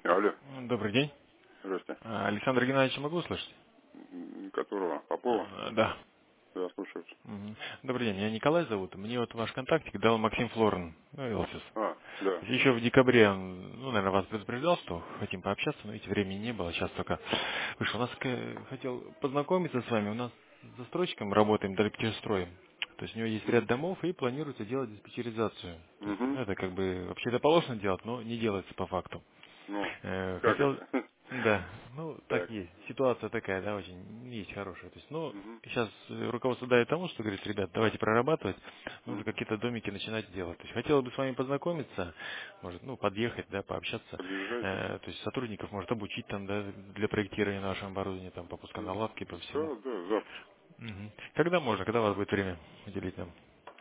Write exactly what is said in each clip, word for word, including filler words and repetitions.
Алло, Добрый день. здрасте. А, Александр Геннадьевич, могу услышать? М, Которого? Попова? А, Да. Да, слушаю. Мгм. Добрый день, меня Николай зовут. Мне вот ваш контактик дал Максим Флорен, ну, Элсис. А, да. Еще в декабре, он, ну, наверное, вас предупреждал, что хотим пообщаться, но ведь времени не было, сейчас только вышел. У нас к- хотел познакомиться с вами, у нас с застройщиком работаем, электростроем. То есть у него есть ряд домов и планируется делать диспетчеризацию. То есть, Угу. ну, это как бы вообще это положено делать, но не делается по факту. Ну, Э, как Хотел, это? да, ну так Так. есть. Ситуация такая, да, очень есть хорошая. То есть, ну, Угу. сейчас руководство дает тому, что говорит, ребят, давайте прорабатывать, нужно Угу. какие-то домики начинать делать. То есть хотела бы с вами познакомиться, может, ну, подъехать, да, пообщаться. Подъезжайте. Э, то есть сотрудников может обучить там, да, для проектирования нашего оборудования, там, по М, пусконаладке, по всему. Да, да, завтра. Мгм. Когда можно, когда у вас будет время уделить нам?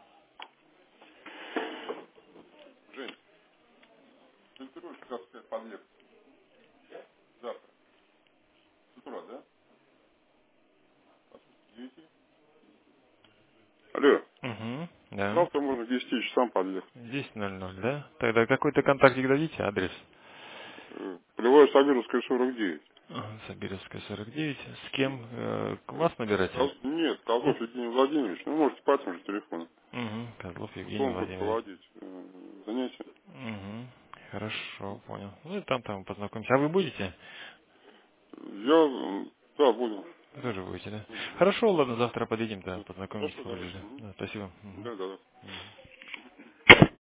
Жень, фильтруешь двадцать пять подъезд. Завтра. С утра, да? С девяти? Алло. Угу, да. Завтра можно к десяти часам подъехать. десять ноль ноль, да? Тогда какой-то контактик дадите, адрес? Э, Полевая Сабировская, сорок девять. Ага, Сабировская, сорок девять. С кем? Э, к вас набирать? Кол- Нет, Колдов Евгений Владимирович. Ну, можете по этому же телефону. Угу, Козлов Евгений Он будет Владимирович. проводить э, занятия. Угу, хорошо, понял. Ну и там-там познакомимся. А вы будете? Я, м, да, буду. Вы тоже будете, да? Хорошо, ладно, завтра подъедем, да, Мгм. познакомимся Хорошо, поближе. давайте. Мгм. Да, спасибо. Мгм. Да, да, да. Мгм.